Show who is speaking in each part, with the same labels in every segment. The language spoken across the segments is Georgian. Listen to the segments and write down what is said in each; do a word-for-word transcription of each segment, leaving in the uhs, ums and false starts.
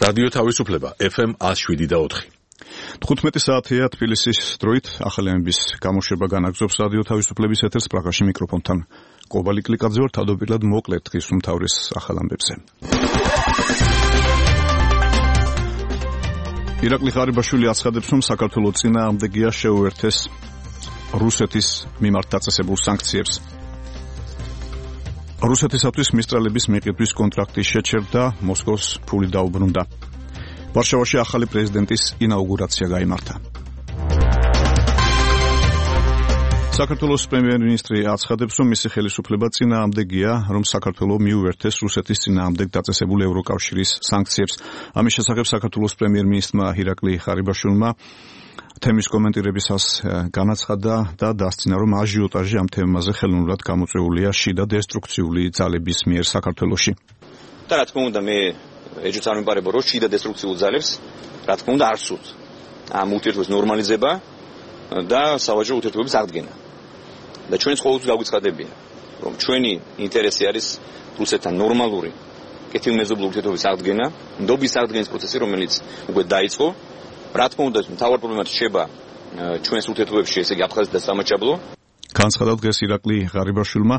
Speaker 1: რადიო თავისუფლება ეფ ემ one oh seven და four.
Speaker 2: თხუთმეტი საათია თბილისის დროით ახალიანების გამოშვება განაგრძობს რადიო თავისუფლების ეთერს პრაღაში მიკროფონთან კობალი კლიკაძე ვარ თავდაპირველად მოკლედ დღის უმთავრეს ახალ ამბებზე. ირაკლი ღარიბაშვილი აცხადებს, რომ საქართველოს წინააღმდეგია შეუერთეს რუსეთის მიმართ დაწესებულ სანქციებს. რუსეთისათვის მისტრალების მიყიდვის კონტრაქტი შეჩერდა, მოსკოვს ფული დაუბრუნდა. ვარშავაში ახალი პრეზიდენტის ინაუგურაცია გაიმართა. საქართველოს პრემიერ-მინისტრი აცხადებს, რომ მისი ხელისუფლება წინააღმდეგია, რომ საქართველო მიუერთეს რუსეთის წინააღმდეგ დაწესებულ ევროკავშირის სანქციებს. ამის შესახებ საქართველოს პრემიერ-მინისტრმა ირაკლი ღარიბაშვილმა თემის კომენტირებისას განაცხადა და დასცინა, რომ აჟიოტაჟი ამ თემაზე ხელოვნურად გამოწვეულია შიდა დესტრუქციული ძალების მიერ საქართველოში.
Speaker 3: და რა თქმა უნდა მე ეჯუც არ მიმარება, რომ შიდა დესტრუქციულ ძალებს რა თქმა უნდა არ სურთ ამ ურთიერთობის ნორმალიზება და სავაჭრო ურთიერთობების აღდგენა. და ჩვენს ყოველთვის გავიცხადებია, რომ ჩვენი ინტერესი არის რუსეთთან ნორმალური კეთილმეზობლური ურთიერთობის აღდგენა, ნდობის აღდგენის პროცესი, რომელიც უკვე დაიწყო. რა თქმა უნდა, მთავარ პრობლემად რჩება ჩვენს ურთიერთობებში, ესე იგი აფხაზეთი და სამაჩაბლო.
Speaker 2: განცხადა დღეს ირაკლი ღარიბაშვილმა.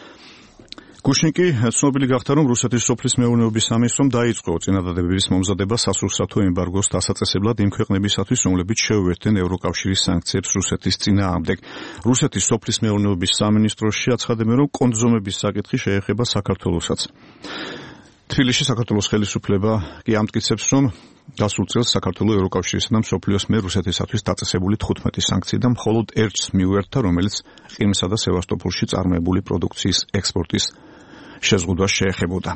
Speaker 2: გუშინკი ცნობილი გახდა, რომ რუსეთის სოფლის მეურნეობის სამინისტრომ დაიწყო წინადადების მომზადება სასურსათო ემბარგოს დასაწესებლად იმ ქვეყნებისათვის, რომლებიც შეუერთდნენ ევროკავშირის სანქციებს რუსეთის წინააღმდეგ. რუსეთის სოფლის მეურნეობის სამინისტროში აცხადებენ, რომ კონძომების საკითხი შეეხება საქართველოსაც. თბილისში საქართველოს ხელისუფლება კი ამტკიცებს, რომ გასულ წელს საქართველო ევროკავშირისა და მსოფლიოს მიერ რუსეთისათვის დაწესებული თხუთმეტი სანქციიდან მხოლოდ ერთს მიუერთდა, რომელიც ყირიმსა და სევასტოპოლში წარმოებული პროდუქციის ექსპორტის შეზღუდვას შეეხებოდა.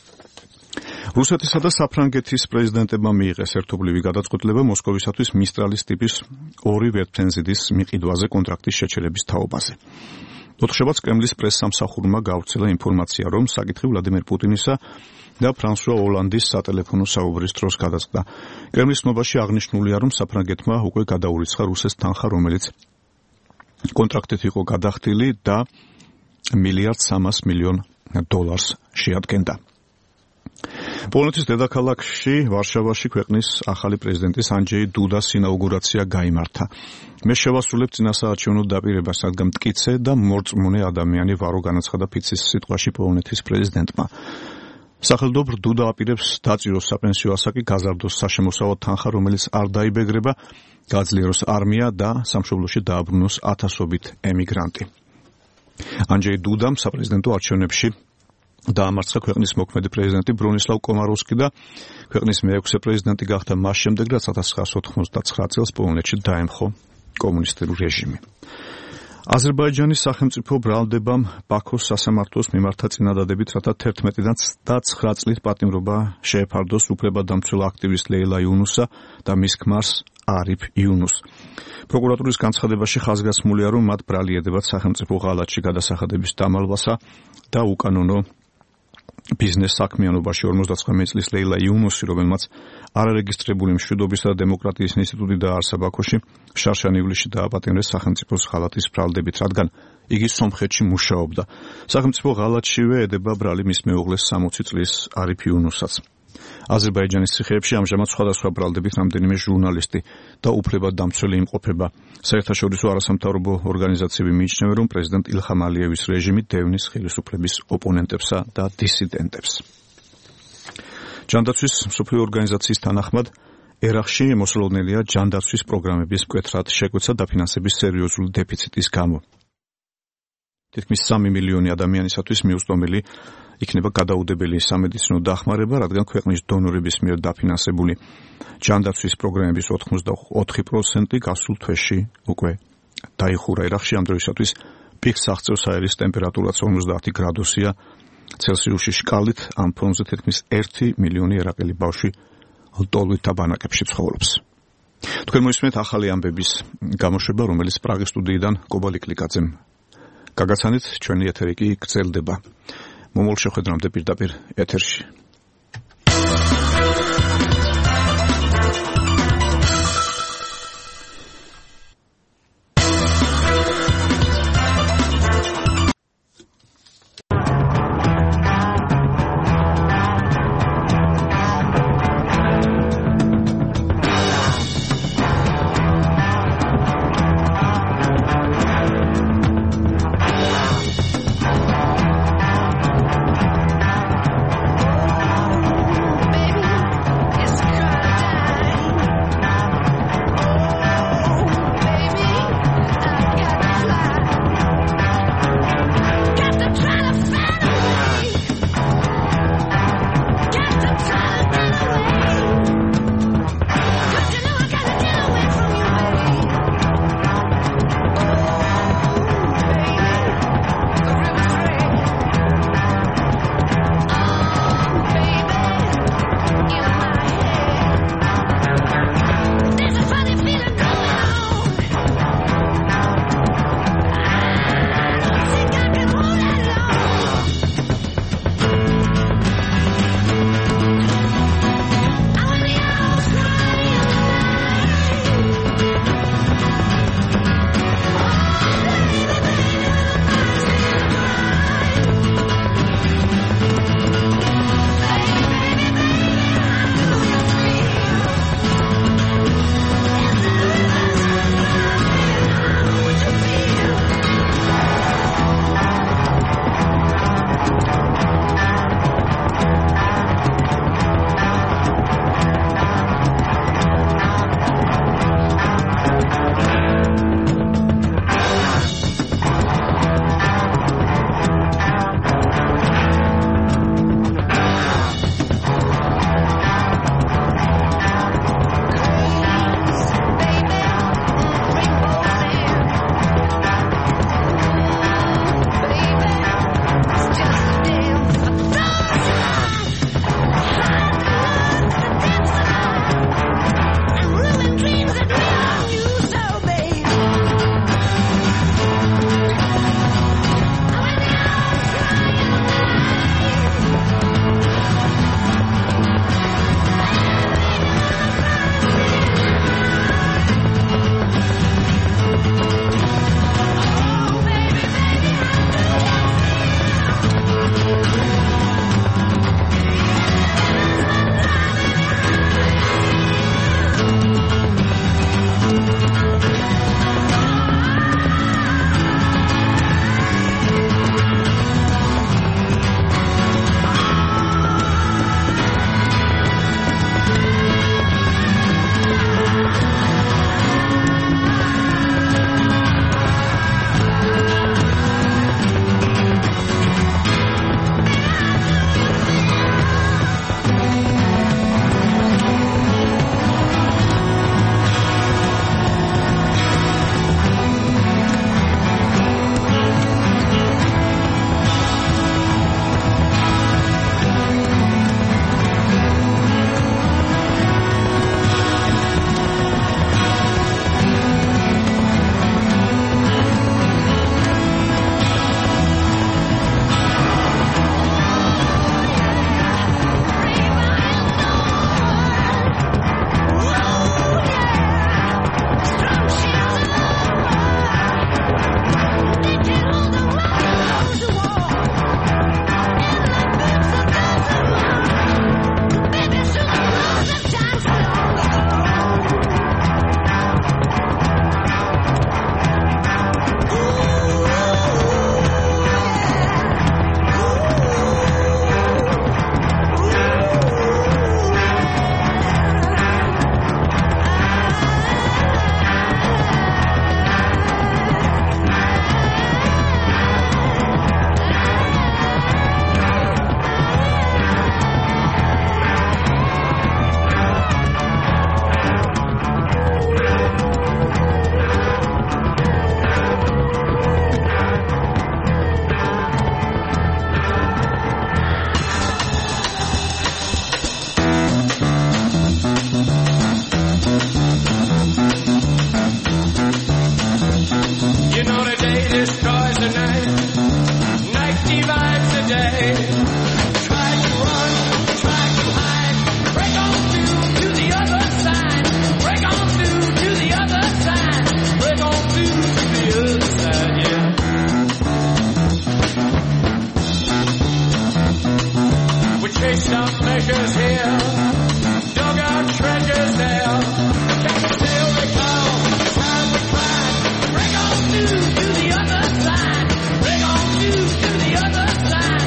Speaker 2: რუსეთისა და საფრანგეთის პრეზიდენტებმა მიიღეს ერთობლივი გადაწყვეტილება მოსკოვისათვის მისტრალის ტიპის ორი ვერტფრენზიდის მიყიდვაზე კონტრაქტის შეჩერების თაობაზე. ოთხშაბათს კრემლის პრესსამსახურმა გავრცელა ინფორმაცია, რომ საკითხი ვლადიმერ პუტინისა და ფრანსუა ოლანდის სატელეფონო საუბრის დროს გადაწყდა. კრემლის ცნობაში აღნიშნულია, რომ საფრანგეთმა უკვე გადაურიცხა რუსეთს თანხა, რომელიც კონტრაქტით იყო გადახდილი და მილიარდ სამას მილიონ დოლარს შეადგენდა. პოლონეთის დედაქალაქში ვარშავაში ქვეყნის ახალი პრეზიდენტის ანჯეი დუდას ინაუგურაცია გაიმართა. მე შევასრულებ წინასაარჩევნო დაპირებას, რადგან მტკიცე და მორწმუნე ადამიანი ვარო, განაცხადა ფიცის სიტყვაში პოლონეთის პრეზიდენტმა. სახელმწიფო დუდა აპირებს დაწიროს საპენსიო ასაკი, გაზარდოს საშემოსავლო თანხა, რომელიც არ დაიბეგრება, გაძლიეროს არმია და სამშობლოში დააბრუნოს ათასობით ემიგრანტი. ანჯეი დუდამ საპრეზიდენტო არჩევნებში დაამარცხა ქვეყნის მოქმედი პრეზიდენტი ბრონისლავ კომაროვსკი და ქვეყნის მეექვსე პრეზიდენტი გახდა მას შემდეგ, რაც ოთხ ათას ოთხმოცდათცხრა წელს პოლონეთში დაემხო კომუნისტური რეჟიმი. აზერბაიჯანის სახელმწიფო ბრალდებამ ბაქოს სასამართლოს მიმართა წინადადებით, რათა თერთმეტიდან ცხრა წლით პატიმრობა შეეფარდოს უფლებადამცველ აქტივისტ ლეილა იუნუსა და მის ქმარს არიფ იუნუსს. პროკურატურის განცხადებაში ხაზგასმულია, რომ მათ ბრალი ედებათ სახელმწიფო ღალატში გადასახადების დამალვასა და უკანონო ბიზნეს საქმიანობაში. ორმოცდათხმეტი წლის ლეილა იუნუსი, რომელმაც არარეგისტრირებული მშვიდობისა და დემოკრატიის ინსტიტუტი დააარსა ბაქოში, შარშან ივლისში დააპატიმრეს სახელმწიფოს ღალატის ბრალდებით, რადგან იგი სომხეთში მუშაობდა. სახელმწიფო ღალატშივე ედება ბრალი მის მეუღლეს სამოცი წლის არიფ იუნუსსაც. აზერბაიჯანის ციხეებში ამჟამად სხვადასხვა ბრალდებით რამდენიმე ჟურნალისტი და უფლებადამცველი იმყოფება. საერთაშორისო არასამთავრობო ორგანიზაციები მიიჩნევენ, რომ პრეზიდენტ ილხამ ალიევის რეჟიმი დევნის ხელისუფლების ოპონენტებსა და დისიდენტებს. ჯანდაცვის მსოფლიო ორგანიზაციის თანახმად, ერაყში მოსალოდნელია ჯანდაცვის პროგრამების მკვეთრად შეკვეცა დაფინანსების სერიოზული დეფიციტის გამო. თითქმის სამი მილიონი ადამიანისათვის მიუწვდომელი იქნება გადაუდებელი სამედიცინო დახმარება, რადგან ქვეყნის დონორების მიერ დაფინანსებული ჯანდაცვის პროგრამების ოთხმოცდაოთხი პროცენტი გასულ თვეში უკვე დაიხურა. ერაყში ამ დროისათვის პიკს აღწევს აერის ტემპერატურაც ორმოცდაათი გრადუსია ცელსიუსში შკალით. ამ ფონზე თითქმის ერთი მილიონი ერაყელი ბავშვი ლტოლვით და ბანაკებში ცხოვრობს. თქვენ მოისმენთ ახალი ამბების გამოშვება, რომელიც პრაღის სტუდიიდან კობალი კლიკაძემ გაგაცანით. ჩვენი ეთერი კი გრძელდება. მომავალ შეხვედრამდე პირდაპირ ეთერში.
Speaker 4: treasures here, dug out treasures there. Can you still recall how we cried? Bring on to, to the other side. Bring on to, to the other side.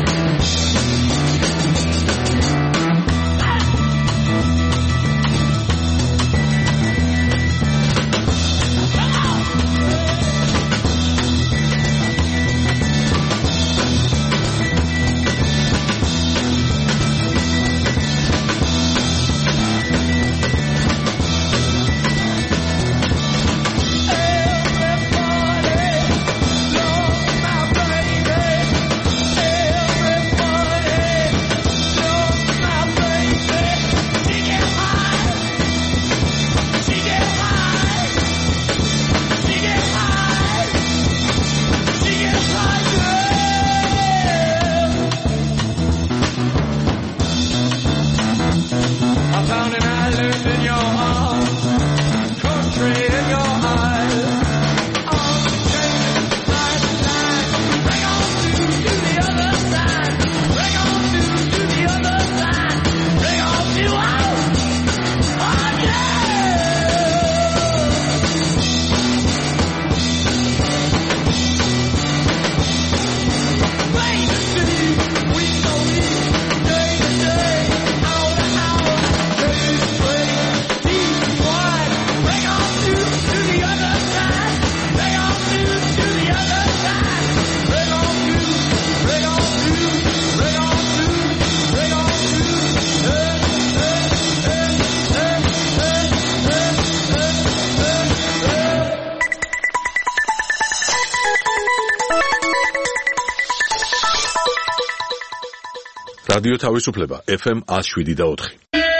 Speaker 1: რადიო თავისუფლება ეფ ემ one oh seven და four.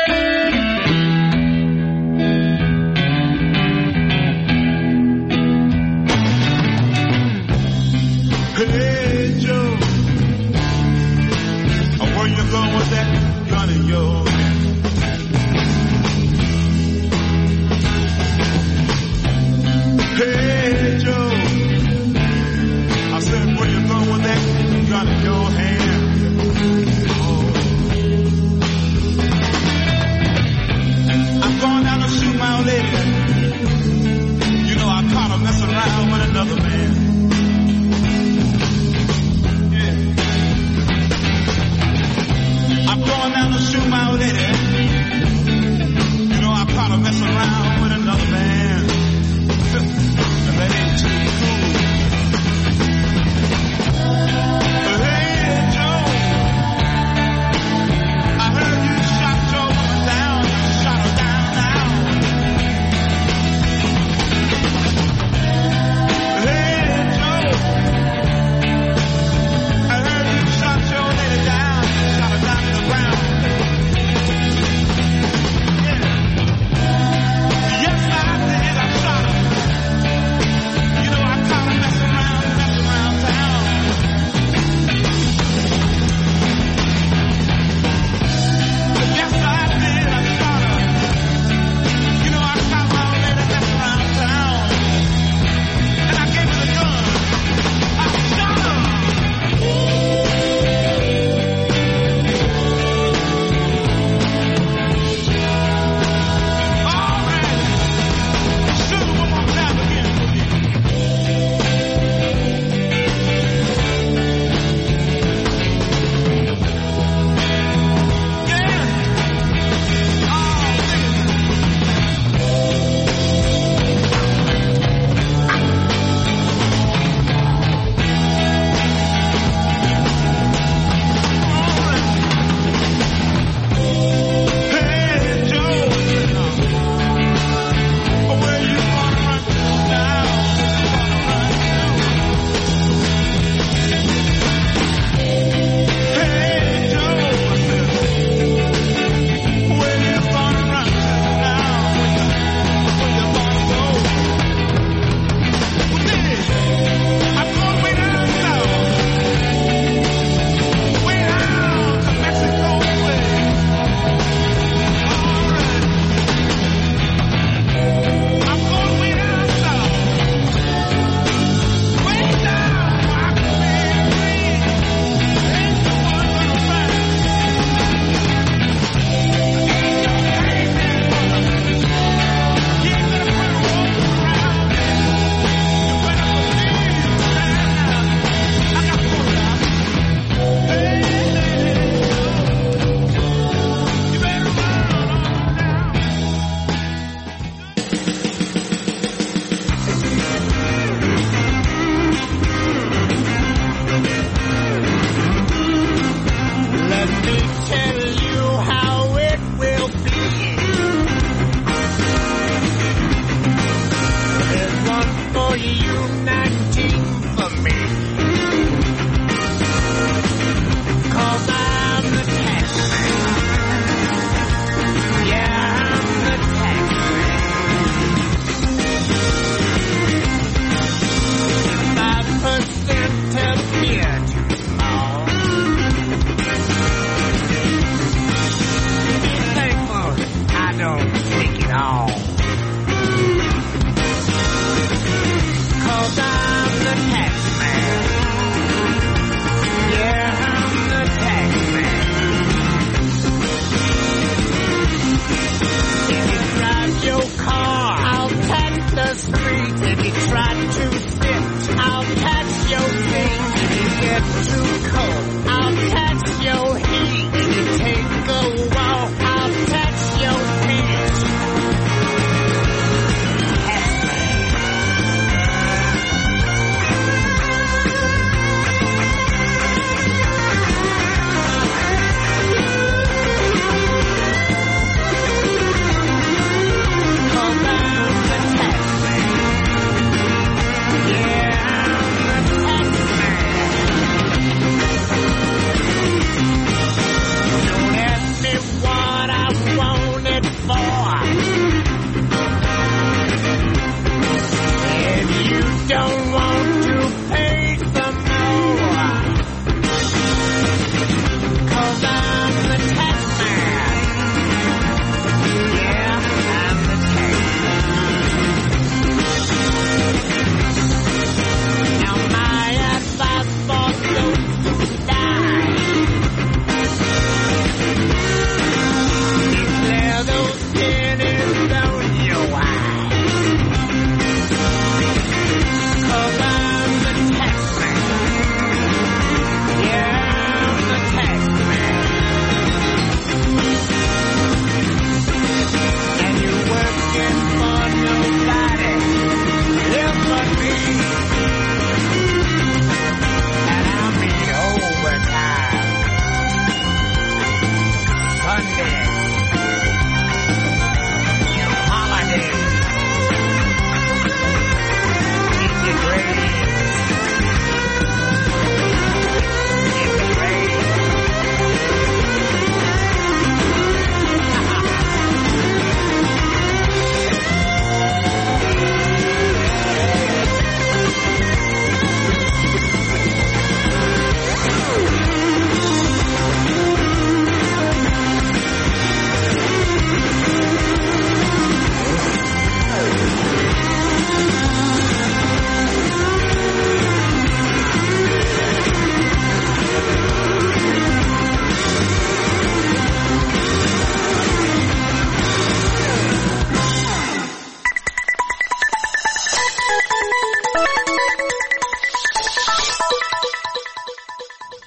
Speaker 5: Hey Joe, where you going with that gun in your hand? Hey Joe, I said where you going with that gun in your hand? I'm going down to shoot my old lady. You know I caught her messing around with another man.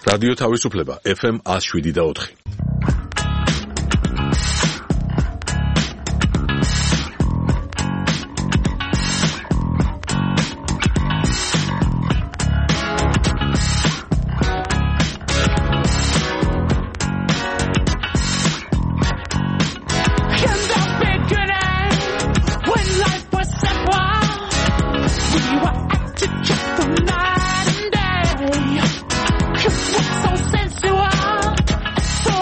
Speaker 1: რადიო თავისუფლება ეფ ემ one oh seven და four.
Speaker 4: So sensual, so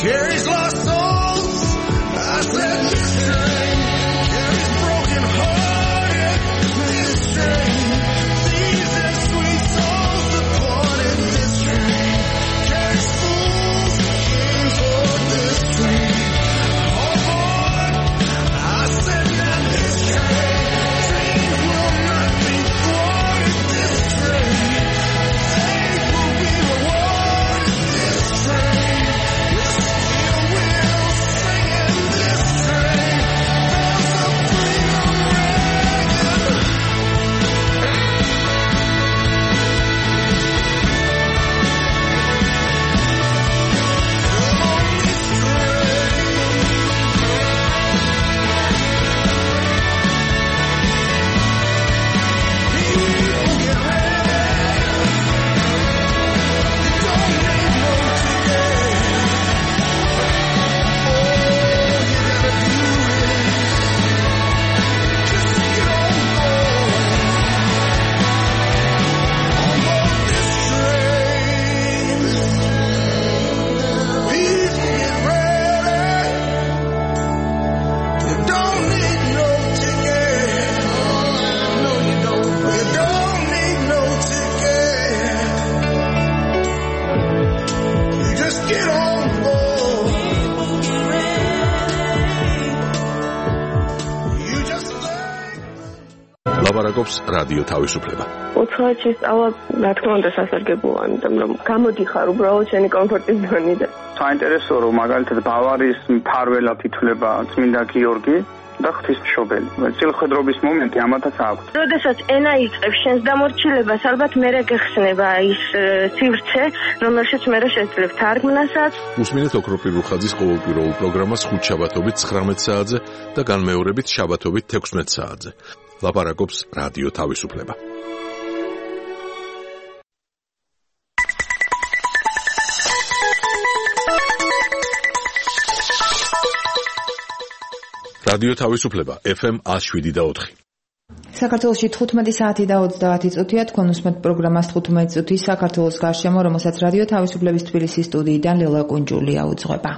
Speaker 5: carries lost souls. I said this train carries broken hearted. This train thieves and sweet souls departed. This train carries fools in for this train. All aboard. I said that this train train will not be thwarted. This train faith will be rewarded. This train with steel wheels swinging. This train bells of freedom ringing.
Speaker 1: ლაპარაკობს რადიო თავისუფლება.
Speaker 6: უცხოეთში სწავლა, რა თქმა უნდა, სასარგებლოა, იმიტომ რომ გამოდიხარ უბრალოდ შენი კომფორტის ზონიდან.
Speaker 7: საინტერესოა რომ მაგალითად ბავარიის მფარველად ითვლება წმინდა გიორგი და ღვთისმშობელი. წილხედრობის მომენტი ამათაც აქვს.
Speaker 6: როდესაც ენა იწყებს შენს დამორჩილებას, ალბათ მერე გეხსნება ის სივრცე, რომელშიც მერე შეძლებ თარგმნასაც.
Speaker 1: უსმინეთ ოქროპირ რუხაძის ყოველკვირეულ პროგრამას ხუთ შაბათობით ცხრამეტ საათზე და განმეორებით შაბათობით თექვსმეტ საათზე. ლაპარაკობს რადიო თავისუფლება. რადიო თავისუფლება ეფ ემ ათს შვიდი და ოთხი.
Speaker 8: საქართველოში თხუთმეტი საათი და ოცდაათი წუთია, თქვენ უსმენთ პროგრამას თხუთმეტი წუთი საქართველოს გარშემო, რომელსაც რადიო თავისუფლების თბილისის სტუდიიდან ლელა კუნჯულია უძღვება.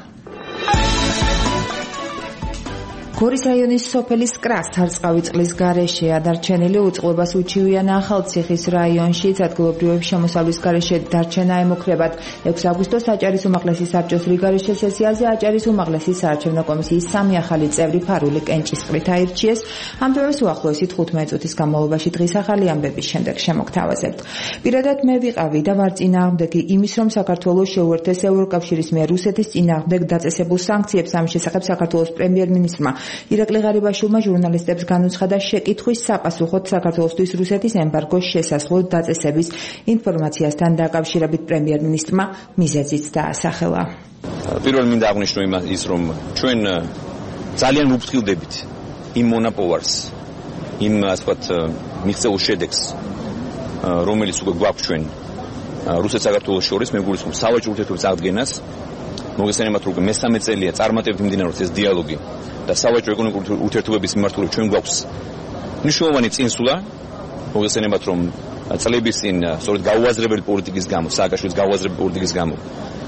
Speaker 8: გორის რაიონის სოფელი სკრას თარწყავი წყლის გარეშეა დარჩენილი, უწყლობას უჩივიან ახალციხის რაიონში, ადგილობრივების შემოსავლის გარეშე დარჩენა ემუქრებათ. ექვსი აგვისტოს აჭარის უმაღლესი საბჭოს რიგარეშე სესიაზე აჭარის უმაღლესი საარჩევნო კომისიის სამი ახალი წევრი ფარული კენჭისყრით აირჩიეს. ამ თემებს უახლოესი თხუთმეტი წუთის განმავლობაში დღის ახალი ამბების შემდეგ შემოგთავაზებთ. პირადად მე ვიყავი და ვარ წინააღმდეგი იმის, რომ საქართველოს შეუერთდეს ევროკავშირის მიერ რუსეთის წინააღმდეგ დაწესებულ სანქციებს. ამის შესახებ საქართველოს პრემიერ-მინისტრმა ირაკლი ღარიბაშვილმა ჟურნალისტებს განუცხადა შეკითხვის საპასუხოდ საქართველოსთვის რუსეთის ემბარგოს შესაძლო დაწესების ინფორმაციასთან დაკავშირებით. პრემიერ-მინისტრმა მიზეზიც დაასახელა.
Speaker 3: პირველ მინდა აღნიშნო ის, რომ ჩვენ ძალიან ვუფრთხილდებით იმ მონაპოვარს, იმ ასე ვთქვათ მიღწეულ შედეგს, რომელიც უკვე გვაქვს ჩვენ რუსეთს საქართველოს შორის, მე გულისხმობ სავაჭრო ურთიერთობების აღდგენას. მოგესალმებით, რომ მესამე წელია წარმატებით მიმდინარეობს ეს დიალოგი და სავაჭრო ეკონომიკური ურთიერთობების მიმართულებით ჩვენ გვაქვს მნიშვნელოვანი წინსვლა. მოგესალმებით, რომ წლების წინ სწორედ გაუაზრებელი პოლიტიკის გამო, სააკაშვილის გაუაზრებელი პოლიტიკის გამო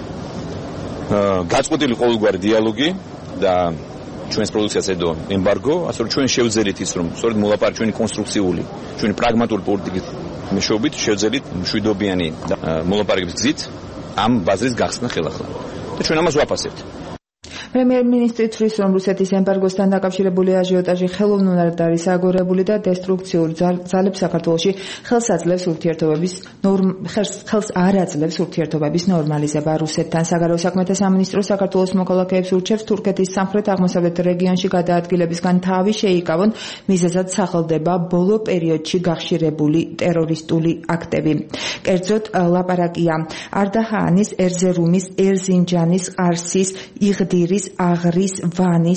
Speaker 3: გაწყვეტილი ყოველგვარი დიალოგი და ჩვენს პროდუქციას ედო ემბარგო, ასე რომ ჩვენ შევძელით ის, რომ სწორედ მოლაპარაკე ჩვენი კონსტრუქციული, ჩვენი პრაგმატული პოლიტიკის მეშვეობით შევძელით მშვიდობიანი მოლაპარაკების გზით ამ ბაზრის გახსნა ხელახლა. და ჩვენ ამას ვაფასებთ.
Speaker 8: პრემიერ-მინისტრი თვლის, რომ რუსეთის ემბარგოსთან დაკავშირებული აჟიოტაჟი ხელოვნურად არის აგორებული და დესტრუქციურ ძალებს საქართველოში ხელს აძლევს ურთიერთობების ხელს არ აძლევს ურთიერთობების ნორმალიზება რუსეთთან. საგარეო საქმეთა სამინისტრო საქართველოს მოქალაქეებს ურჩევს თურქეთის სამხრეთ-აღმოსავლეთ რეგიონში გადაადგილებისგან თავი შეიკავონ, მიზეზად სახელდება ბოლო პერიოდში გახშირებული ტერორისტული აქტები. კერძოდ ლაპარაკია არდაჰანის, ერზერუმის, ერზინჯანის, ყარსის, იღდირის, აღრის, ვანის,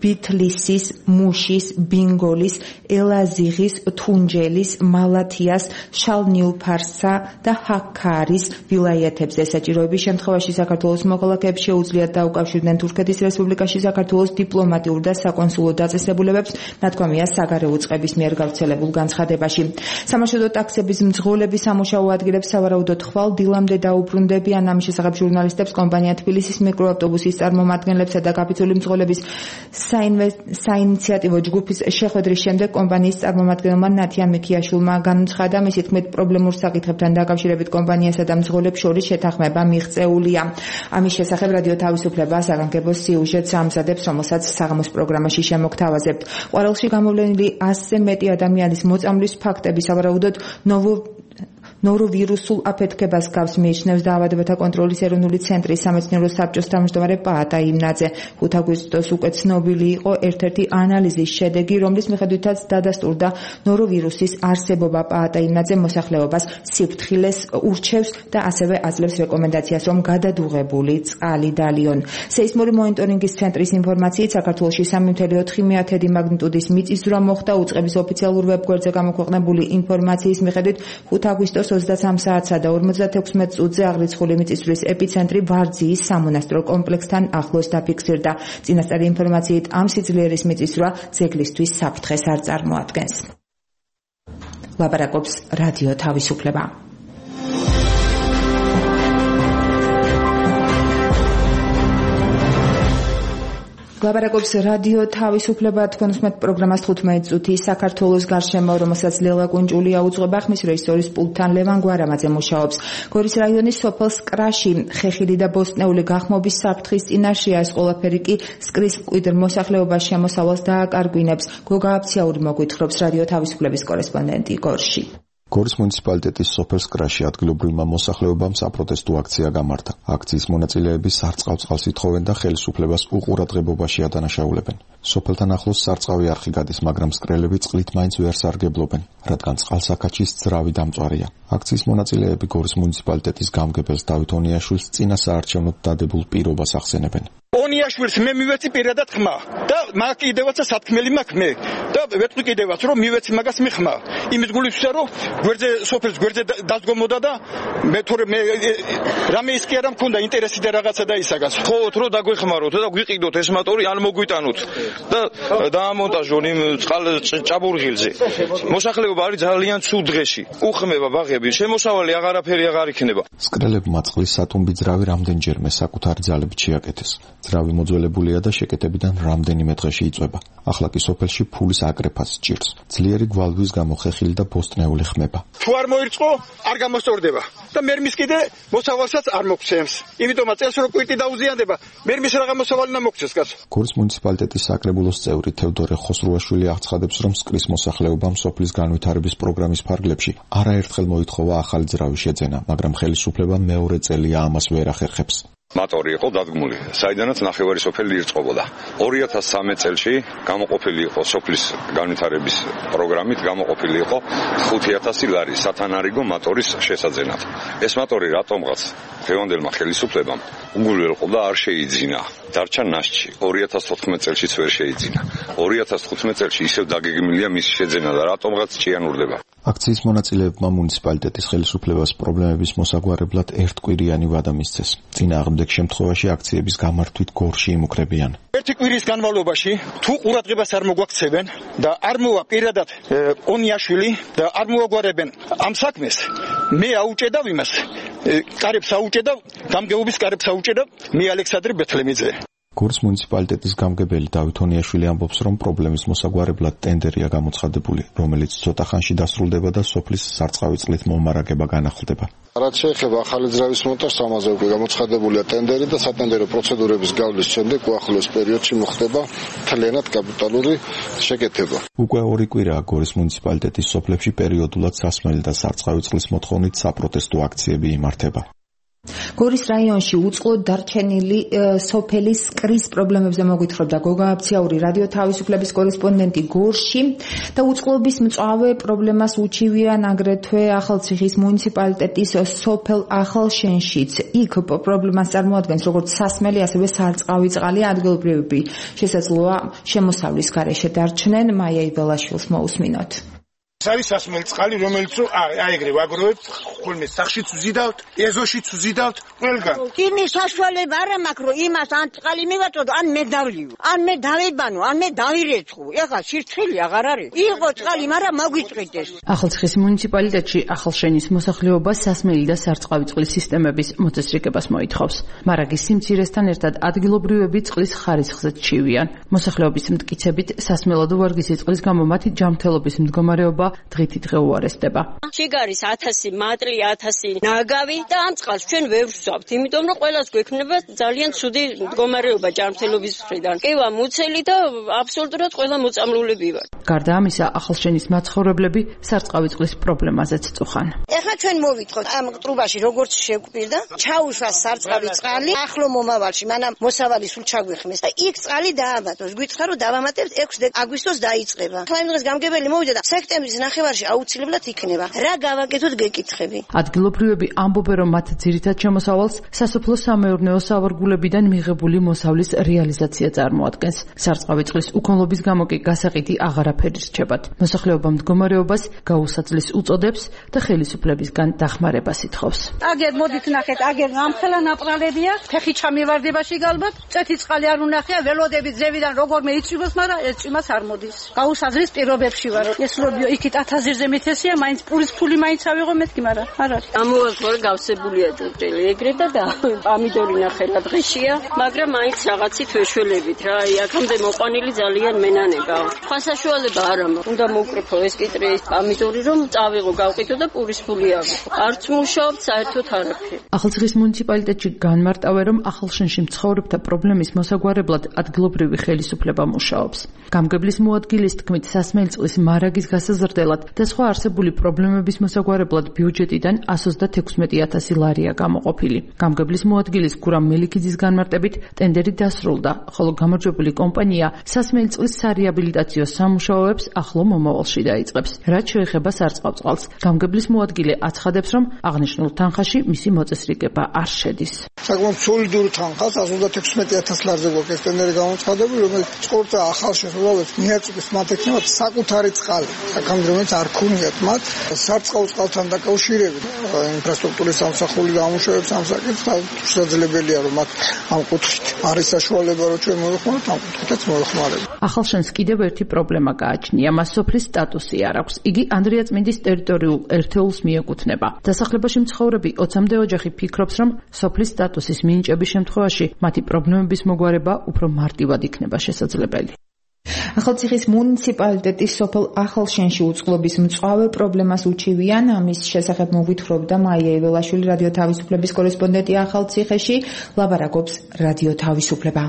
Speaker 8: ბითლისის, მუშის, ბინგოლის, ელაზიღის, თუნჯელის, მალათიას, შალნიუფარსა და ჰაქარის ვილაიეთებზე. საჭიროების შემთხვევაში საქართველოს მოქალაქეებს შეუძლიათ დაუკავშირდნენ თურქეთის რესპუბლიკაში საქართველოს დიპლომატიურ და საკონსულო დაწესებულებებს, ნათქვამია საგარეო წყების მიერ გავრცელებულ განცხადებაში. სამარშრუტო ტაქსების მძღოლები სამუშაო ადგილებს სავარაუდოდ ხვალ დილამდე დაუბრუნდებიან. ამის შესახებ ჟურნალისტებს კომპანია თბილისის მიკროავტობუსის წარმომადგენლებსა და კაპიტული მძღოლების საინიციატივო ჯგუფის შეხვედრის შემდეგ კომპანიის წარმომადგენელმა ნათია მიქიაშვილმა განუცხადა, მისი თქმით, პრობლემურ საკითხებთან დაკავშირებით კომპანიასა და მძღოლებს შორის შეთანხმება მიღწეულია. ამის შესახებ რადიო თავისუფლება საგანგებო სიუჟეტს ამზადებს, რომელსაც საღამოს პროგრამაში შემოგთავაზებთ. ყვარელში გამოვლენილი ასზე მეტი ადამიანის მოწამვლის ფაქტები სავარაუდოდ ნოვო ნოვროვირუსულ აფეთქებას გავს, მიიჩნევს დაავადებათა კონტროლის ეროვნული ცენტრის სამეცნიერო საბჭოს თავმჯდომარე პაატა იმნაძე. ხუთ აგვისტოს უკვე ცნობილი იყო ერთ-ერთი ანალიზის შედეგი, რომლის მიხედვითაც დადასტურდა ნოვროვირუსის არსებობა. პაატა იმნაძე მოსახლეობას სიფრთხილეს ურჩევს და ასევე აძლევს რეკომენდაციას, რომ გადადუღებული წყალი დალიონ. სეისმური მონიტორინგის ცენტრის ინფორმაციით, საქართველოში სამი კoma ოთხ მეათედი მაგნიტუდის მიწისძვრა მოხდა. უწყების ოფიციალურ ვებგვერდზე გამოქვეყნებული ინფორმაციის მიხედვით ხუთ აგვისტოს ოცდათრამეტ საათსა და ორმოცდათექვსმეტ წუთზე აღრიცხული მიწისძვრის ეპიცენტრი ვარძიის სამონასტრო კომპლექსთან ახლოს დაფიქსირდა. წინასწარი ინფორმაციით, ამ სიძლიერის მიწისძვრა ძეგლისთვის საფრთხეს არ წარმოადგენს. ლაპარაკობს რადიო თავისუფლება. ლაპარაკობს რადიო თავისუფლება, თქვენ უსმენთ პროგრამას თხუთმეტი წუთი საქართველოს გარშემო, რომელსაც ლელა კუნჭულია უძღვება, ხმის რეჟისორის პულტთან ლევან გვარამაძე მუშაობს. გორის რაიონის სოფელ სკრაში ხეხილი და ბოსტნეული გახმობის საფრთხის წინაშეა, ეს ყველაფერი კი სკრის მკვიდრ მოსახლეობას შემოსავალს დააკარგვინებს. გოგა აფციაური მოგვითხრობს რადიო თავისუფლების კორესპონდენტი გორში.
Speaker 9: გორის მუნიციპალიტეტის სოფელ სკრაში ადგილობრივმა მოსახლეობამ საპროტესტო აქცია გამართა. აქციის მონაწილეები სარწყავ-წყალს ითხოვენ და ხელისუფლებას უყურადღებობაში ადანაშაულებენ. სოფელთან ახლოს სარწყავი არხი გადის, მაგრამ სკრელები წყლით მაინც ვერ სარგებლობენ, რადგან წყალსაქაჩის ძრავი დამწვარია. აქციის მონაწილეები გორის მუნიციპალიტეტის გამგებელს დავით ონიაშვილს წინა საარჩევნოდ დადებულ პირობას ახსენებენ.
Speaker 10: ონიაშვილს მე მივეცი პირადად ხმა და მაგ კიდევაცა სათქმელი მაქვს მე და ვეთქვი კიდევაც რომ მივეცი მაგას მე ხმა. იმის გულისხმობ რომ გვერდზე სოფელს გვერდზე დაზგომოდა და მე თორე მე რამე ის კი არა მქონდა ინტერესი და რაღაცა და ისაგას.
Speaker 3: ხოთ რომ დაგვეხმაროთ და გვიყიდოთ ეს მატორი ან მოგვიტანოთ და დაამონტაჟონ იმ წყალ ჭაბურღილზე. მოსახლეობა არის ძალიან ცუდ დღეში. უხმება ბაღები, შემოსავალი აღარაფერი აღარ იქნება.
Speaker 9: სკრელებმა წყლის სატუმბი ძრავი რამდენჯერმე საკუთარი ძალებით შეაკეთეს. ძრავი მოძველებულია და შეკეტებიდან რამდენიმე დღეში იწვება. ახლა კი სოფელში ფულის აკრეფას სჭირს. ძლიერი გვალვის გამო ხეხილი და ბოსტნეული ხმება.
Speaker 10: თუ არ მოირწყო, არ გამოსწორდება და მერმის კიდე მოსავალსაც არ მოგცემს. იმიტომაც წელს რო კვირტი დაუზიანდება, მერმის რაღა მოსავალი უნდა მოგცეს კაცო.
Speaker 9: გორის მუნიციპალიტეტის საკრებულოს წევრი თევდორე ხოსრუაშვილი აღცხადებს, რომ სკრის მოსახლეობამ სოფლის განვითარების პროგრამის ფარგლებში არაერთხელ მოითხოვა ახალი ძრავის შეძენა, მაგრამ ხელისუფლება მეორე წელია ამას ვერ ახერხებს.
Speaker 3: მატორი იყო დადგმული, საიდანაც ნახევარი სოფელი ირწყობოდა. ორი ათას სამი წელში გამოყოფილი იყო სოფლის განვითარების პროგრამით, გამოყოფილი იყო ხუთი ათასი ლარი სათანარიგო მატორის შესაძენად. ეს მატორი რატომღაც დღევანდელმა ხელისუფლებამ უგულველყო და არ შეიძინა. დარჩა ნაშჩი. ორი ათას თოთხმეტ წელშიც ვერ შეიძინა. ორი ათას თხუთმეტ წელში ისევ დაგეგმილია მისი შეძენა და რატომღაც ჭიანურდება.
Speaker 9: აქციის მონაწილეებმა მუნიციპალიტეტის ხელისუფლებას პრობლემების მოსაგვარებლად ერთკვირიანი ვადა მისცეს. წინააღმდეგ შემთხვევაში აქციების გამართვით გორში იმუქრებიან.
Speaker 10: ერთი კვირის განმავლობაში თუ ყურადღებას არ მოგვაქცევენ და არ მოვა პირადად ონიაშვილი და არ მოაგვარებენ ამ საქმეს, მე აუჭედავ იმას, კარებს აუჭედავ, გამგეობის კარებს აუჭედავ, მე ალექსანდრე ბეთლემიძე.
Speaker 9: გორის მუნიციპალიტეტის გამგებელი დავით ონიაშვილი ამბობს, რომ პრობლემის მოსაგვარებლად ტენდერია გამოცხადებული, რომელიც ცოტა ხანში დასრულდება და სოფლის სარწყავი წყლით მომარაგება განახლდება.
Speaker 11: რაც შეეხება ახალი ძრავის მონტაჟს, ამაზე უკვე გამოცხადებულია ტენდერი და სატენდერო პროცედურების გავლის შემდეგ უახლოეს პერიოდში მოხდება მთლიანად კაპიტალური შეკეთება.
Speaker 9: უკვე ორი კვირაა გორის მუნიციპალიტეტის სოფლებში პერიოდულად სასმელი და სარწყავი წყლის მოთხოვნით საპროტესტო აქციები იმართება.
Speaker 8: გორის რაიონში უწყლოდ დარჩენილი სოფელის კრის პრობლემებზე მოგვითხრობდა გოგა აფციაური რადიო თავისუფლების კორესპონდენტი გორში და უწყლობის მწვავე პრობლემას უჩივიან აგრეთვე ახალციხის მუნიციპალიტეტის სოფელ ახალშენშიც. იქ პრობლემას წარმოადგენს როგორც სასმელი, ასევე სარწყავი წყალი. ადგილობრივები შესაძლოა შემოსავლის გარეშე დარჩნენ. მაია იბელაშვილს მოусმინოთ.
Speaker 12: არის სასმელი წყალი, რომელიც აი ეგრე ვაგროვებთ, ხოლმე სახშიც ვზიდავთ, ეზოშიც ვზიდავთ, ყველგან.
Speaker 13: იმის საშუალება არ მაქვს, რომ იმას ან წყალი მივაწოდო, ან მე დავლიო, ან მე დავებანო, ან მე დავირეცხო. ეხლა სირცხილი აღარ არის. იყო წყალი, მაგრამ მოგვიწყვიტეს.
Speaker 14: ახალციხის მუნიციპალიტეტში ახალშენის მოსახლეობა სასმელი და სარწყავი წყლის სისტემების მოწესრიგებას მოითხოვს. მარაგის სიმცირესთან ერთად ადგილობრივები წყლის ხარისხზე ჩივიან. მოსახლეობის მტკიცებით სასმელად ვარგისი წყლის გამო მათი ჯანმრთელობის მდგომარეობა დღითი დღე უარესდება.
Speaker 15: შიგარის ათასი მატრი, ათასი ნაგავი და ამ წყალს ჩვენ ვერ ვსვავთ, იმიტომ რომ ყველას გვექნება ძალიან ცუდი მდგომარეობა ჯანმრთელობის მხრიდან. კევა მუცელი და აბსოლუტურად ყველა მოწამლულები ვარ.
Speaker 14: გარდა ამისა, ახალშენის მაცხოვრებლები სარწყავი წყლის პრობლემაზეც წუხან.
Speaker 13: ეხლა ჩვენ მოვითხოთ ამ ტრუბაში როგორც შეგვპირდა, ჩაუშვა სარწყავი წყალი, ახლო მომავალში, მანამ მოსავალი სულ ჩაგვიხმეს და იქ წყალი დააბატოს. გვიცხა რომ დავამატებთ ექვსი აგვისტოს დაიწყება. ახლა იმ დღეს გამგებელი მოვიდა და სექტემბრის ნახევარში აუცილებლად იქნება. რა გავაკეთოთ გეკითხები.
Speaker 14: ადგილობრივები ამბობენ, რომ მათ ძირითად შემოსავალს სასოფლო სამეურნეო სავარგულებიდან მიღებული მოსავლის რეალიზაცია წარმოადგენს. სარწყავი წყლის უქონლობის გამო კი გასაყიდი აღარაფერი რჩებათ. მოსახლეობა მდგომარეობას გაუსაძლის უწოდებს და ხელისუფლებისგან დახმარებას ითხოვს.
Speaker 16: აგერ მოდით ნახეთ, აგერ ამხელა ნაპრალებია, ფეხი ჩამივარდებაში გალბათ, წეთი წყალი არ უნახია, ველოდებით ზევიდან როგორმე იწვიმოს, მაგრამ ეს წვიმას არ მოდის. გაუსაძლის პირობებში ვარ. ეს რობიო იქით ათასზე მეთესია, მაინც პურის ფული მაინც ავიღო მეთქი, მაგრამ არ არის.
Speaker 15: ამოვაგორ გავსებულია ჭრილი ეგრე და და პამიდორი ნახელა დღეშია, მაგრამ მაინც რაღაცით ვეშველებით რა. აი აქამდე მოყვანილი ძალიან მენანება. სხვა საშუალება არ ამაქვს. უნდა მოვკრიფო ეს კიტრი, ეს პამიდორი რომ წავიღო, გავყიდო და პურის ფული ავიღო. არც მუშაობთ საერთოდ არაფერი.
Speaker 14: ახალციხის მუნიციპალიტეტში განმარტავენ, რომ ახალშენში მცხოვრებთა პრობლემის მოსაგვარებლად ადგილობრივი ხელისუფლება მუშაობს. გამგებლის მოადგილის თქმით, სასმელი წყლის მარაგის გასაზრდელად და სხვა არსებული პრობლემების მოსაგვარებლად ბიუჯეტიდან ას ოცდაექვსმეტი ათასი ლარია გამოყოფილი. გამგებლის მოადგილის გურამ მელიქიძის განმარტებით ტენდერი დასრულდა, ხოლო გამარჯვებული კომპანია სასმელი წყლის სარეაბილიტაციო სამუშაოებს ახლო მომავალში დაიწყებს. რაც შეეხება სარწყავ წყალს, გამგებლის მოადგილე აცხადებს, რომ აღნიშნულ თანხაში მისი მოწესრიგება არ შედის.
Speaker 11: საკმაოდ სოლიდური თანხას ას ოცდაექვსმეტი ათასი ლარზე გვაქვს ეს ტენდერი გამოცხადებული, რომელიც წყორთა ახალშენს უბრალოდ მიაწვდის მათ ექნებათ საკუთარი წყალი. აქამდე რომელიც არ ქონიათ მათ სარწყავ წყალთან დაკავშირებით ინფრასტრუქტურის სამსახური გამუშავებს ამ საკითხს შესაძლებელია რომ მათ ამ კუთხით არის საშუალება რომ ჩვენ მოვიხმაროთ ამ კუთხითაც მოვიხმარებთ.
Speaker 14: ახალშენს კიდევ ერთი პრობლემა გააჩნია, მას სოფლის სტატუსი არ აქვს. იგი ანდრიაწმინდის ტერიტორიულ ერთეულს მიეკუთვნება. დასახლებაში მცხოვრები ოცამდე ოჯახი ფიქრობს, რომ სოფლის სტატუსის მინიჭების შემთხვევაში მათი პრობლემების მოგვარება უფრო მარტივად იქნება შესაძლებელი.
Speaker 8: ახალციხის მუნიციპალიტეტის სოფელ ახალშენში უწყლობის მწვავე პრობლემას უჩივიან. ამის შესახებ მოგვითხრობდა მაია იბელაშვილი, რადიო თავისუფლების კორესპონდენტი ახალციხეში. ლაბარაკობს რადიო თავისუფლება.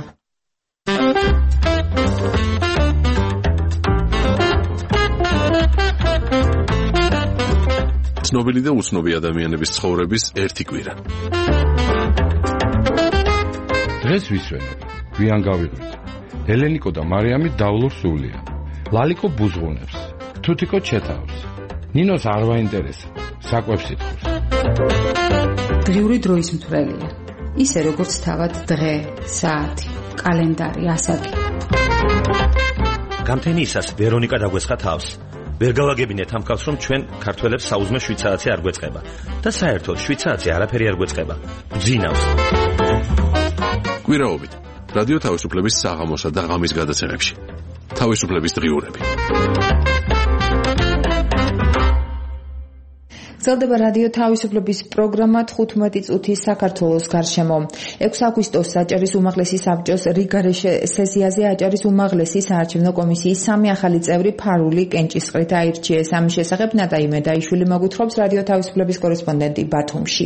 Speaker 1: ცნობილი და უცნობი ადამიანების ცხოვრების ერთი კვირა.
Speaker 17: დღეს ვისვენებ, გვიან გავიღვიძე. ელენიკო და მარიამი დავლურ სულია. ლალიკო ბუზღუნებს, თუთიკო ჩეთავს. ნინოს არ ვაინტერესა, საკვებს ითხოვს.
Speaker 18: დღიური დროის მთვრელია. ისე როგორც თავად დღე, საათი, კალენდარი, ასაკი.
Speaker 19: გამთენიისას ვერონიკა დაგვესხა თავს. ვერ გავაგებინეთ ამ ხალხს, რომ ჩვენ ქართველებს საუზმე შვიდ საათი არ გვეწყება და საერთოდ შვიდ საათი არაფერი არ გვეწყება. გძინავს.
Speaker 1: კვირაობით რადიო თავისუფლების საღამოსა და ღამის გადაცემებში. თავისუფლების დღიურები.
Speaker 8: გრძელდება რადიო თავისუფლების პროგრამა თხუთმეტი წუთის საქართველოს გარშემო. ექვსი აგვისტოს საჭერის უმაღლესი საბჭოს რიგარეშ სესიაზე აჭარის უმაღლესი საარჩევნო კომისიის სამი ახალი წევრი ფარული კენჭისყრით აირჩიეს. ამის შესახებ ნატაი მედაიშვილი მოგვითხრობს რადიო თავისუფლების კორესპონდენტი ბათუმში.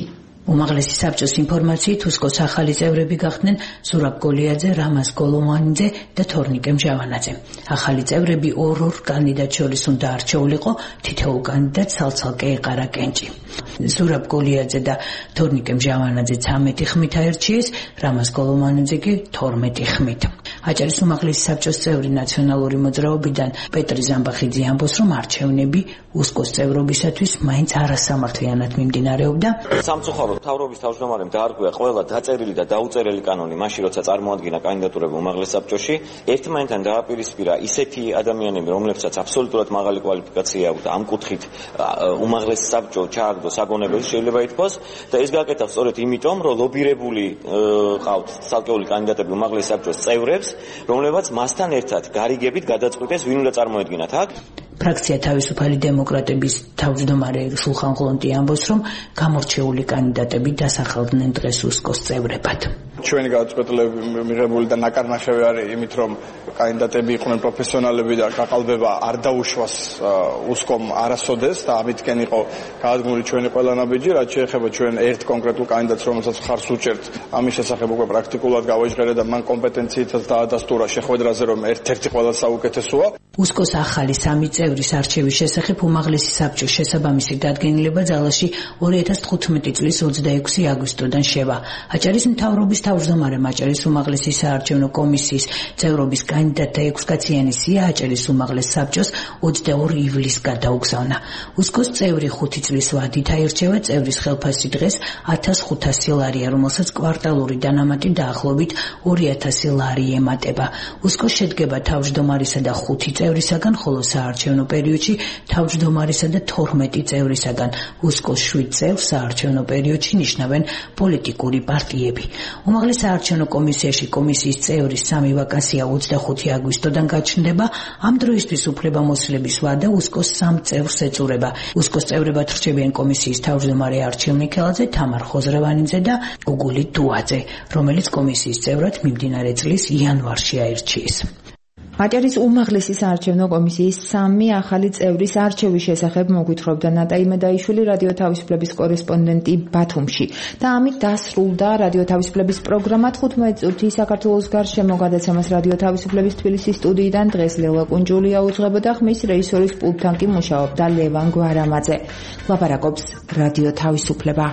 Speaker 18: უმაღლესი საბჭოს ინფორმაციით უსკოს ახალი წევრები გახდნენ ზურაბ გოლიაძე, რამაზ გოლომანიძე და თორნიკე მჟავანაძე. ახალი წევრები ორ-ორ კანდიდატ შორის უნდა არჩეულიყო, თითოეულ კანდიდატს ცალ-ცალკე ეყარა კენჭი. ზურაბ გოლიაძე და თორნიკე მჟავანაძე ცამეტი ხმით აირჩიეს, რამაზ გოლომანიძე კი თორმეტი ხმით. აჭარის უმაღლესი საბჭოს წევრი ნაციონალური მოძრაობიდან პეტრი ზამბახიძე ამბობს, რომ არჩევნები უსკოს წევრობისათვის მაინც არასამართლიანად მიმდინარეობდა.
Speaker 3: სამწუხაროდ მთავრობის თავმჯდომარემ დაარღვია ყველა დაწერილი და დაუწერელი კანონი მაშინ როცა წარმოადგინა კანდიდატურები უმაღლეს საბჭოში. ერთმანეთთან დააპირისპირა ისეთი ადამიანები, რომლებსაც აბსოლუტურად მაღალი კვალიფიკაცია აქვთ, ამ კუთხით უმაღლეს საბჭო ჩააგდო საგონებელს შეიძლება ითქვას და ეს გაკეთა სწორედ იმიტომ, რომ ლობირებული ყავთ ცალკეული კანდიდატები უმაღლეს საბჭოს წევრებს, რომლებაც მასთან ერთად გარიგებით გადაწყვიტეს ვინ უნდა წარმოედგინათ აქ. ფრაქცია თავისუფალი დემოკრატების თავმჯდომარე სულხან ღლონტი ამბობს, რომ გამორჩეული კანდიდატები დასახელდნენ დღეს უსკოს წევრებად.
Speaker 7: ჩვენი გადაწყვეტილება მიღებული და ნაკარნახევი არის იმით, რომ კანდიდატები იყვნენ პროფესიონალები და გაყალბება არ დაუშვას უსკომ არასოდეს და ამითკენ იყო გადადგმული ჩვენი ყველა ნაბიჯი, რაც შეეხება ჩვენ ერთ კონკრეტულ კანდიდატს, რომელსაც ხარს უჭერთ. ამის შესახებ უკვე პრაქტიკულად გავაჟღერე და მან კომპეტენციითაც დაადასტურა შეხვედრაზე, რომ ერთ-ერთი ყველა საუკეთესოა.
Speaker 18: უსკოს ახალი სამი წევრის არჩევის შესახებ უმაღლესი საბჭოს შესაბამისი დადგენილება ძალაში ორი ათას თხუთმეტი წლის ოცდაექვსი აგვისტოდან შევა. აჭარის მთავრობის თავმჯდომარემ აჭარის უმაღლესი საარჩევნო კომისიის წევრობის კანდიდატთა ექვსკაციანი სია აჭარის უმაღლეს საბჭოს ოცდაორი ივლისს გადაუგზავნა. უსკოს წევრი ხუთი წლის ვადით აირჩევა, წევრის ხელფასი დღეს ათას ხუთასი ლარია, რომელსაც კვარტალური დანამატი დაახლოებით ორი ათასი ლარი ემატება. უსკოს შედგება თავმჯდომარისა და ხუთი წევრისაგან, ხოლო საარჩევნო პერიოდში თავმჯდომარისა და თორმეტი წევრისაგან. უსკოს შვიდ წევრს საარჩევნო პერიოდში ნიშნავენ პოლიტიკური პარტიები. უმაღლეს საარჩევნო კომისიაში კომისიის წევრის სამი ვაკანსია ოცდახუთი აგვისტოდან გაჩნდება. ამ დროისთვის უფლებამოსილების ვადა უსკოს სამ წევრს ეწურება. უსკოს წევრებად რჩებიან კომისიის თავმჯდომარე არჩილ მიქელაძე, თამარ ხოზრევანიძე და გუგული დუაძე, რომელიც კომისიის წევრად მიმდინარე წლის იანვარში აირჩიეს.
Speaker 8: აჭარის უმაღლესი საარჩევნო კომისიის სამი ახალი წევრის არჩევის შესახებ მოგვითხრობდა ნატა იმედაიშვილი, რადიო თავისუფლების კორესპონდენტი ბათუმში. და ამით დასრულდა რადიო თავისუფლების პროგრამა თხუთმეტი წუთი საქართველოს გარშემო გადაცემას რადიო თავისუფლების თბილისის სტუდიიდან დღეს ლელა კუნჯულია უძღვებოდა, ხმის რეჟისორის პულტთან კი მუშაობდა ლევან გვარამაძე. ლაპარაკობს რადიო თავისუფლება.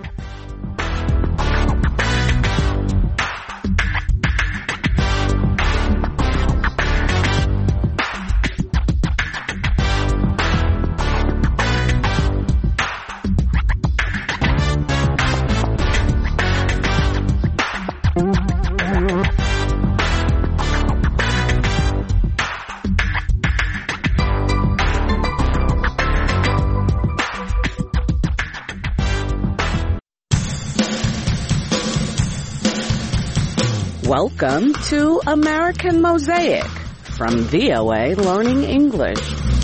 Speaker 20: Welcome to American Mosaic from V O A Learning English.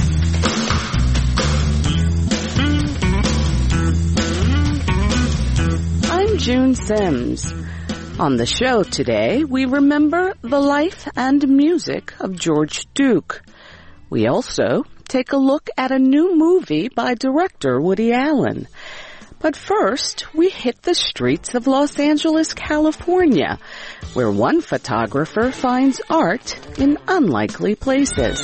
Speaker 20: I'm June Sims. On the show today, we remember the life and music of George Duke. We also take a look at a new movie by director Woody Allen. But first, we hit the streets of Los Angeles, California, where one photographer finds art in unlikely places.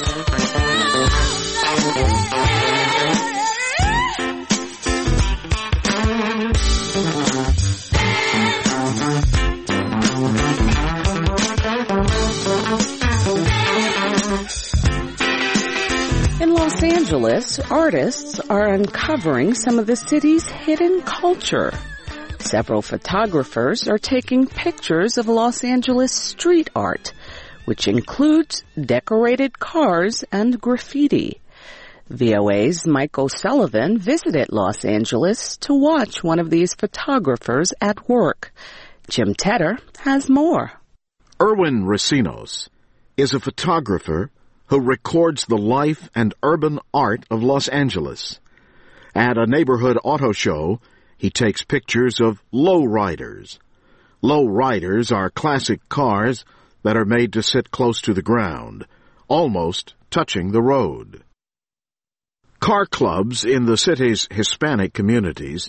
Speaker 20: In Los Angeles, artists are uncovering some of the city's hidden culture. Several photographers are taking pictures of Los Angeles street art, which includes decorated cars and graffiti. V O A's Mike O'Sullivan visited Los Angeles to watch one of these photographers at work. Jim Tedder has more.
Speaker 21: Erwin Racinos is a photographer who records the life and urban art of Los Angeles. At a neighborhood auto show, he takes pictures of lowriders. Lowriders are classic cars that are made to sit close to the ground, almost touching the road. Car clubs in the city's Hispanic communities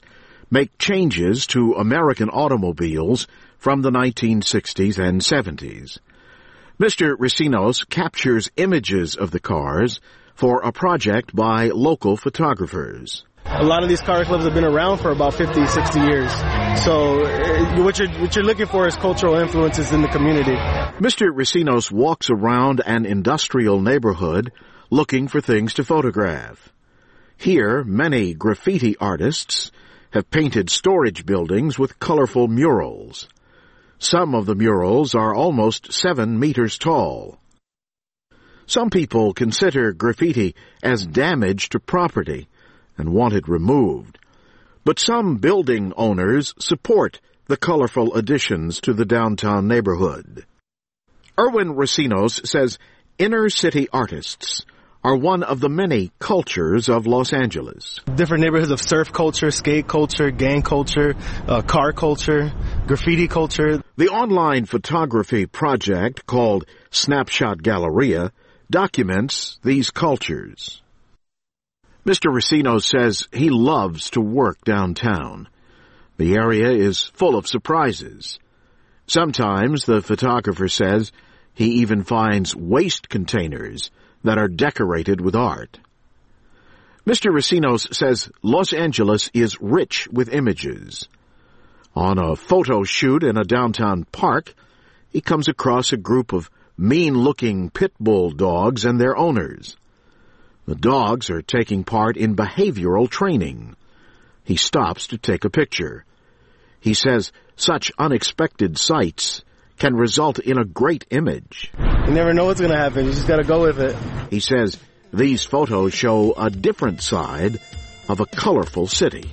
Speaker 21: make changes to American automobiles from the nineteen sixties and seventies. Mister Ricinos captures images of the cars for a project by local photographers.
Speaker 2: A lot of these car clubs have been around for about fifty, sixty years. So uh, what you're, what you're looking for is cultural influences in the community.
Speaker 21: Mister Ricinos walks around an industrial neighborhood looking for things to photograph. Here, many graffiti artists have painted storage buildings with colorful murals. Some of the murals are almost seven meters tall. Some people consider graffiti as damage to property and want it removed. But some building owners support the colorful additions to the downtown neighborhood. Erwin Ricinos says inner city artists are one of the many cultures of Los Angeles.
Speaker 2: Different neighborhoods of surf culture, skate culture, gang culture, uh, car culture, graffiti culture.
Speaker 21: The online photography project called Snapshot Galleria documents these cultures. Mister Ricinos says he loves to work downtown. The area is full of surprises. Sometimes, the photographer says, he even finds waste containers that are decorated with art. Mister Ricinos says Los Angeles is rich with images. On a photo shoot in a downtown park, he comes across a group of mean-looking pit bull dogs and their owners. The dogs are taking part in behavioral training. He stops to take a picture. He says such unexpected sights can result in a great image.
Speaker 2: You never know what's going to happen. You just got to go with it.
Speaker 21: He says these photos show a different side of a colorful city.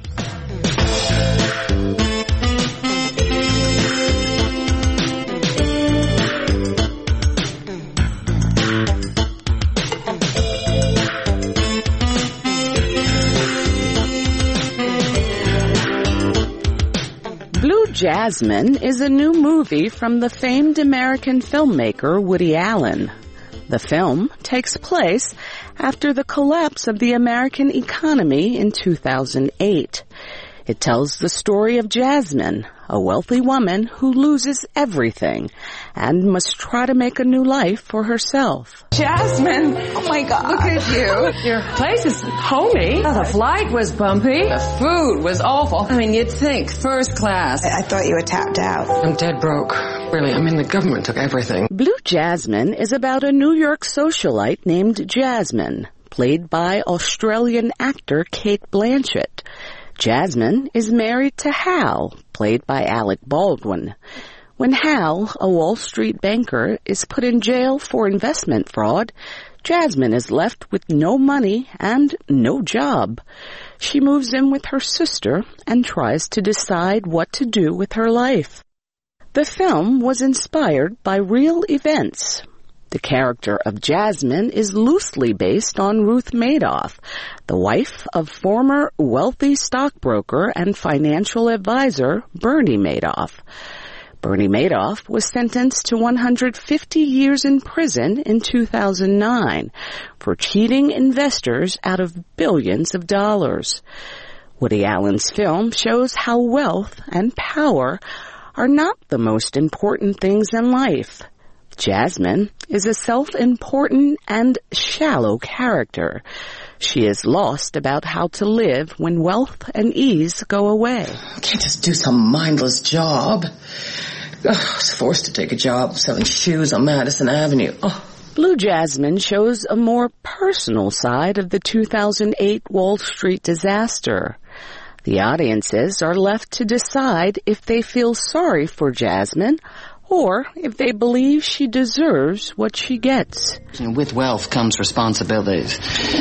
Speaker 20: Blue Jasmine is a new movie from the famed American filmmaker Woody Allen. The film takes place after the collapse of the American economy in two thousand eight. It tells the story of Jasmine, a wealthy woman who loses everything and must try to make a new life for herself.
Speaker 22: Jasmine, oh my God. Look at you. Your place is homey. Oh, the flight was bumpy. The food was awful. I mean, you'd think first class.
Speaker 23: I thought you were tapped out.
Speaker 22: I'm dead broke. Really, I mean, the government took everything.
Speaker 20: Blue Jasmine is about a New York socialite named Jasmine, played by Australian actor Cate Blanchett. Jasmine is married to Hal, played by Alec Baldwin. When Hal, a Wall Street banker, is put in jail for investment fraud, Jasmine is left with no money and no job. She moves in with her sister and tries to decide what to do with her life. The film was inspired by real events. The character of Jasmine is loosely based on Ruth Madoff, the wife of former wealthy stockbroker and financial advisor Bernie Madoff. Bernie Madoff was sentenced to one hundred fifty years in prison in two thousand nine for cheating investors out of billions of dollars. Woody Allen's film shows how wealth and power are not the most important things in life. Jasmine is a self-important and shallow character. She is lost about how to live when wealth and ease go away.
Speaker 22: I can't just do some mindless job. Ugh, I was forced to take a job selling shoes on Madison Avenue. Oh.
Speaker 20: Blue Jasmine shows a more personal side of the two thousand eight Wall Street disaster. The audiences are left to decide if they feel sorry for Jasmine or if they believe she deserves what she gets.
Speaker 22: With wealth comes responsibilities.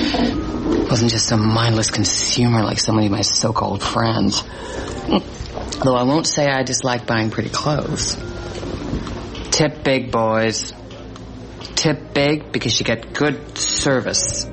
Speaker 22: I wasn't just some mindless consumer like so many of my so-called friends. Though I won't say I dislike buying pretty clothes. Tip big, boys. Tip big because you get good service.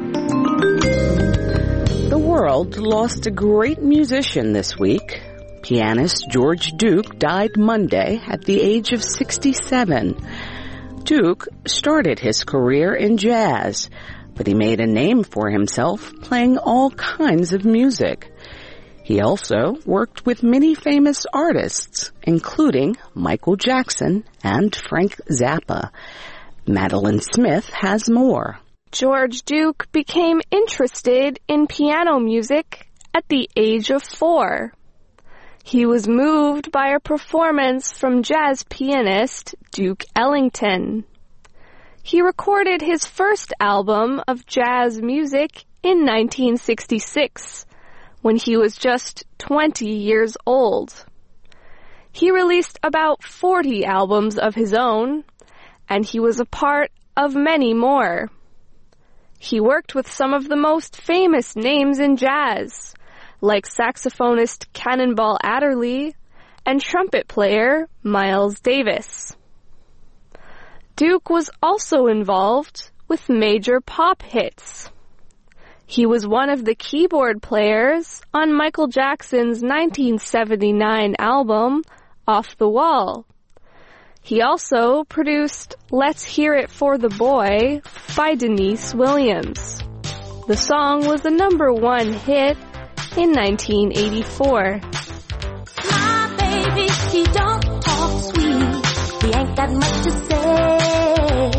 Speaker 20: Lost a great musician this week. Pianist George Duke died Monday at the age of sixty-seven. Duke started his career in jazz, but he made a name for himself playing all kinds of music. He also worked with many famous artists, including Michael Jackson and Frank Zappa. Madeline Smith has more.
Speaker 4: George Duke became interested in piano music at the age of four. He was moved by a performance from jazz pianist Duke Ellington. He recorded his first album of jazz music in nineteen sixty-six, when he was just twenty years old. He released about forty albums of his own, and he was a part of many more. He worked with some of the most famous names in jazz, like saxophonist Cannonball Adderley and trumpet player Miles Davis. Duke was also involved with major pop hits. He was one of the keyboard players on Michael Jackson's nineteen seventy-nine album, Off the Wall. He also produced Let's Hear It for the Boy by Denise Williams. The song was a number one hit in nineteen eighty-four.
Speaker 5: My baby, he don't talk sweet. He ain't got much to say.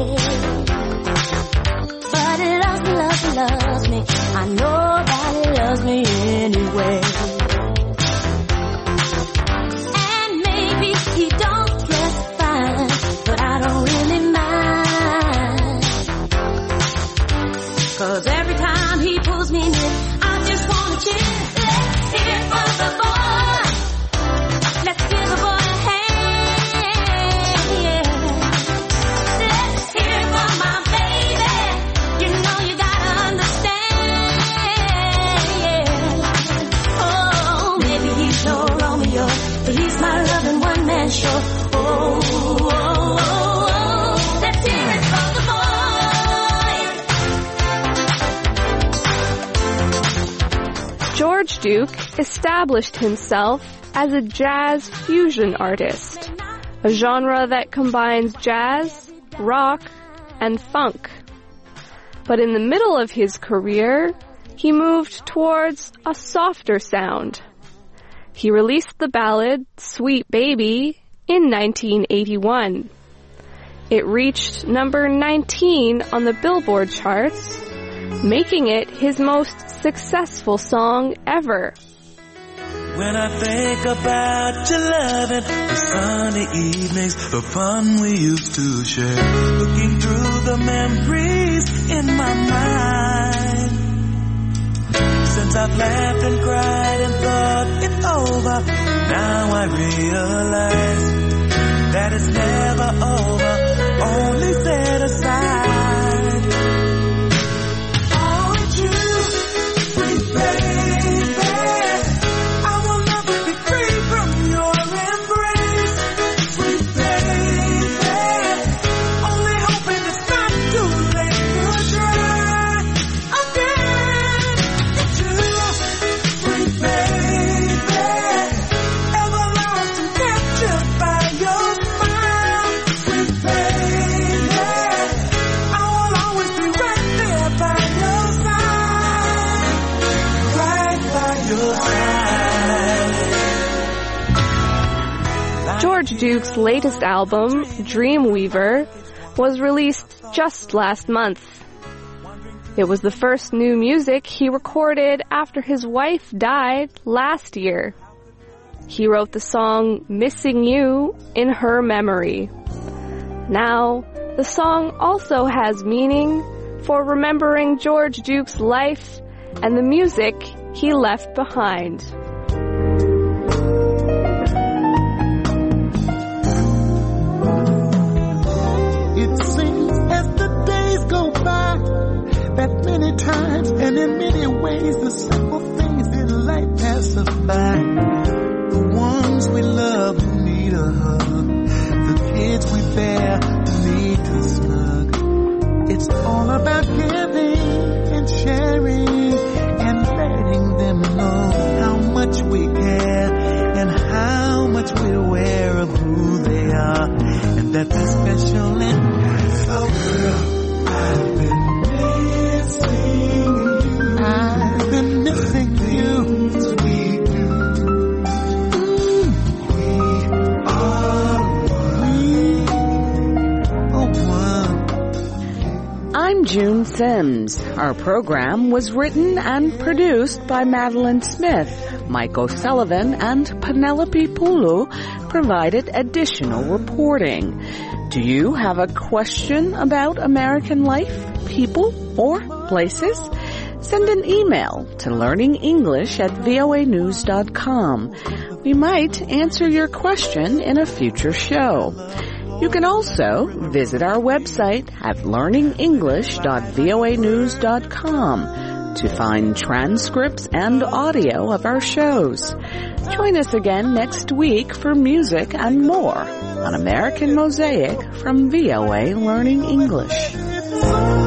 Speaker 5: But he loves me, loves me, loves me. I know that he loves me anyway. And maybe he don't dress fine, but I don't really mind. 'Cause every time he pulls me near, I just wanna cheer. Let's hear it for the boy. Let's give the boy a hand. Yeah. Let's hear it for my baby. You know you gotta understand. Yeah. Oh, maybe he's no Romeo, but he's my loving one-man show. Oh, oh, oh, oh. Let's hear it for the boy.
Speaker 4: George Duke established himself as a jazz fusion artist, a genre that combines jazz, rock, and funk. But in the middle of his career, he moved towards a softer sound. He released the ballad Sweet Baby in nineteen eighty-one. It reached number nineteen on the Billboard charts, making it his most successful song ever.
Speaker 23: When I think about your loving, the sunny evenings, the fun we used to share, looking through the memories in my mind. Since I've laughed and cried and thought it over, now I realize that it's never over, only set aside. Oh, it's you, sweet baby. I will never be free from your embrace, sweet baby. Only hoping it's not too late to try again. It's you, sweet baby. Ever lost and captured by your smile, sweet baby. I will always be right there by your side, right by your side.
Speaker 4: George Duke's latest album, Dreamweaver, was released just last month. It was the first new music he recorded after his wife died last year. He wrote the song Missing You in her memory. Now, the song also has meaning for remembering George Duke's life and the music he left behind.
Speaker 23: It seems as the days go by that many times and in many ways the simple things in life pass us by. The ones we love who need a hug, the kids we bear who need to snug. It's all about giving and sharing and letting them know how much we care and how nothing special in oh girl, I've been missing you. I've been missing you. Sweet you. We are one. Oh, one.
Speaker 20: I'm June Sims. Our program was written and produced by Madeline Smith. Mike O'Sullivan and Penelope Pulu provided additional reporting. Do you have a question about American life, people, or places? Send an email to learningenglish at voa news dot com. We might answer your question in a future show. You can also visit our website at learning english dot voa news dot com to find transcripts and audio of our shows. Join us again next week for music and more on American Mosaic from V O A Learning English.